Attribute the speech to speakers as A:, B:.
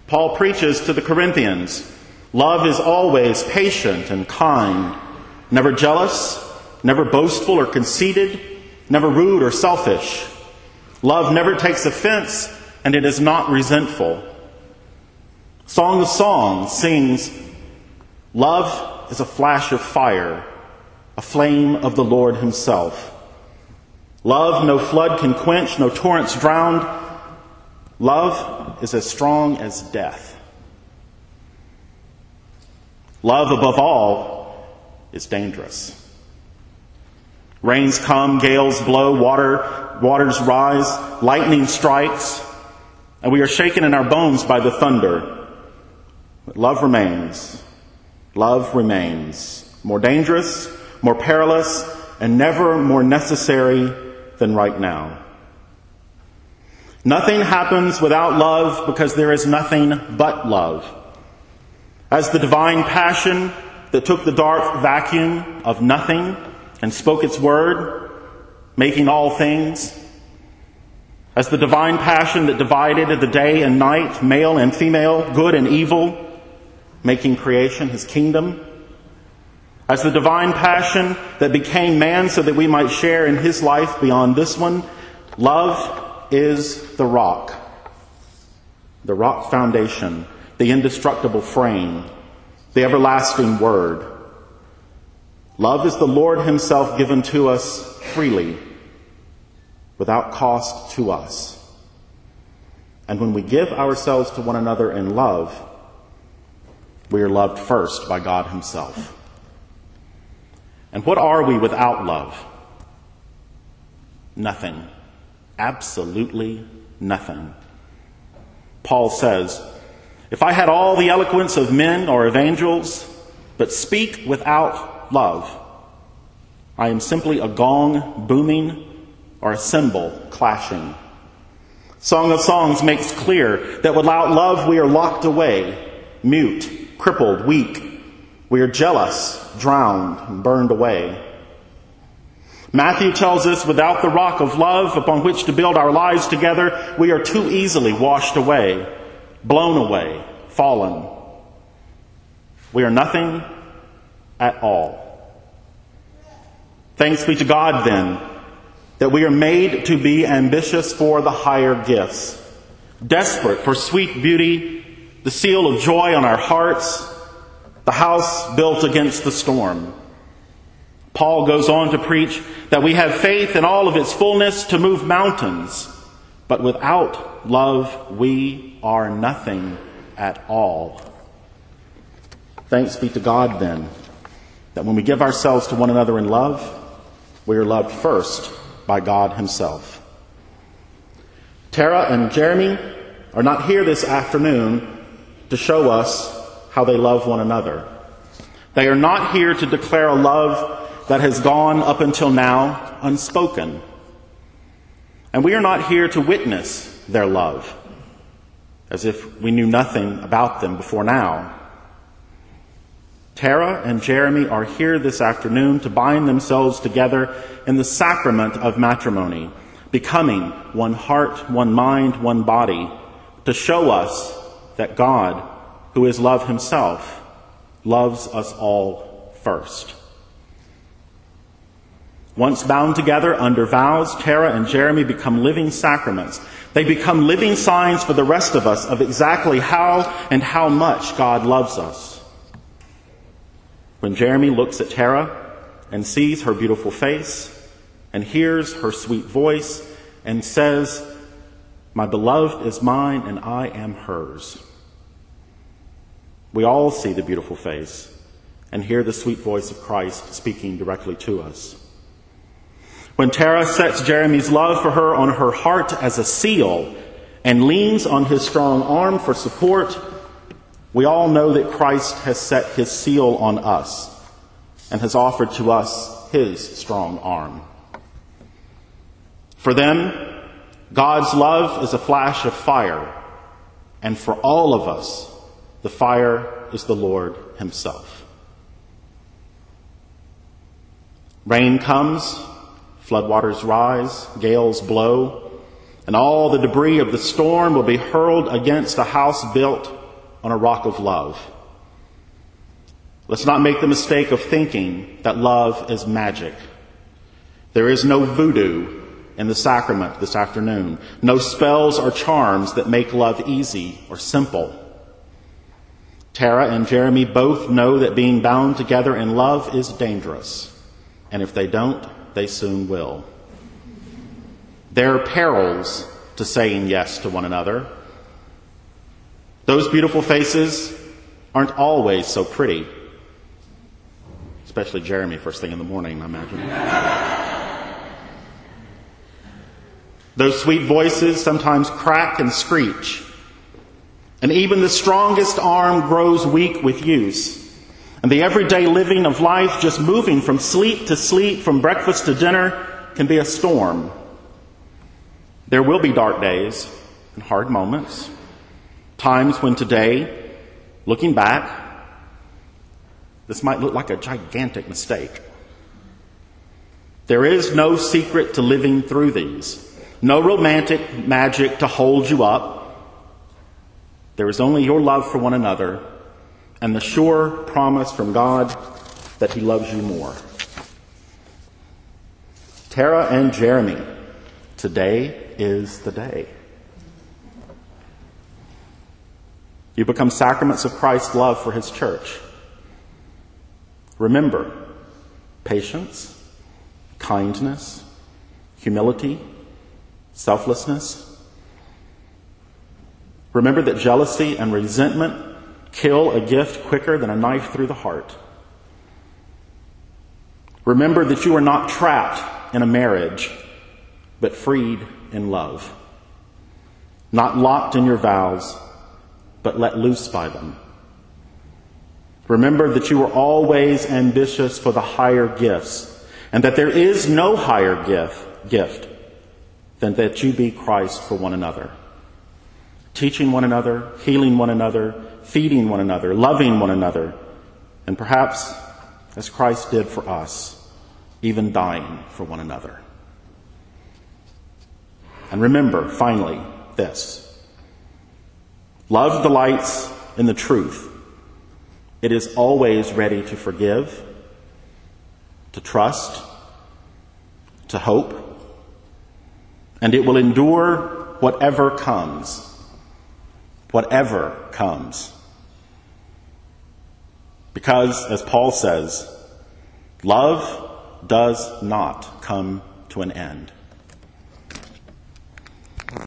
A: Paul preaches to the Corinthians, love is always patient and kind, never jealous, never boastful or conceited, never rude or selfish. Love never takes offense, and it is not resentful. Song of Songs sings, love is a flash of fire, a flame of the Lord himself. Love no flood can quench, no torrents drown. Love is as strong as death. Love, above all, is dangerous. Rains come, gales blow, waters rise, lightning strikes, and we are shaken in our bones by the thunder. But love remains. Love remains. More dangerous, more perilous, and never more necessary than right now. Nothing happens without love because there is nothing but love. As the divine passion that took the dark vacuum of nothing and spoke its word, making all things, as the divine passion that divided the day and night, male and female, good and evil, making creation his kingdom, as the divine passion that became man so that we might share in his life beyond this one, love is the rock foundation, the indestructible frame, the everlasting word. Love is the Lord himself given to us freely, without cost to us. And when we give ourselves to one another in love, we are loved first by God himself. And what are we without love? Nothing. Absolutely nothing. Paul says, if I had all the eloquence of men or of angels, but speak without love, I am simply a gong booming or a cymbal clashing. Song of Songs makes clear that without love we are locked away, mute, crippled, weak. We are jealous, drowned, and burned away. Matthew tells us without the rock of love upon which to build our lives together, we are too easily washed away, blown away, fallen. We are nothing at all. Thanks be to God, then, that we are made to be ambitious for the higher gifts, desperate for sweet beauty, the seal of joy on our hearts, the house built against the storm. Paul goes on to preach that we have faith in all of its fullness to move mountains, but without love we are nothing at all. Thanks be to God, then, that when we give ourselves to one another in love, we are loved first by God himself. Tara and Jeremy are not here this afternoon to show us how they love one another. They are not here to declare a love that has gone up until now unspoken. And we are not here to witness their love, as if we knew nothing about them before now. Tara and Jeremy are here this afternoon to bind themselves together in the sacrament of matrimony, becoming one heart, one mind, one body, to show us that God, who is love himself, loves us all first. Once bound together under vows, Tara and Jeremy become living sacraments. They become living signs for the rest of us of exactly how and how much God loves us. When Jeremy looks at Tara and sees her beautiful face and hears her sweet voice and says, "My beloved is mine and I am hers," we all see the beautiful face and hear the sweet voice of Christ speaking directly to us. When Tara sets Jeremy's love for her on her heart as a seal and leans on his strong arm for support, we all know that Christ has set his seal on us and has offered to us his strong arm. For them, God's love is a flash of fire, and for all of us, the fire is the Lord himself. Rain comes, floodwaters rise, gales blow, and all the debris of the storm will be hurled against a house built on a rock of love. Let's not make the mistake of thinking that love is magic. There is no voodoo in the sacrament this afternoon. No spells or charms that make love easy or simple. Tara and Jeremy both know that being bound together in love is dangerous. And if they don't, they soon will. There are perils to saying yes to one another. Those beautiful faces aren't always so pretty. Especially Jeremy first thing in the morning, I imagine. Those sweet voices sometimes crack and screech. And even the strongest arm grows weak with use. And the everyday living of life, just moving from sleep to sleep, from breakfast to dinner, can be a storm. There will be dark days and hard moments. Times when today, looking back, this might look like a gigantic mistake. There is no secret to living through these. No romantic magic to hold you up. There is only your love for one another and the sure promise from God that He loves you more. Tara and Jeremy, today is the day. You become sacraments of Christ's love for His church. Remember, patience, kindness, humility, selflessness. Remember that jealousy and resentment kill a gift quicker than a knife through the heart. Remember that you are not trapped in a marriage, but freed in love. Not locked in your vows, but let loose by them. Remember that you are always ambitious for the higher gifts, and that there is no higher gift than that you be Christ for one another. Teaching one another, healing one another, feeding one another, loving one another, and perhaps, as Christ did for us, even dying for one another. And remember, finally, this. Love delights in the truth. It is always ready to forgive, to trust, to hope, and it will endure whatever comes. Whatever comes. Because, as Paul says, love does not come to an end.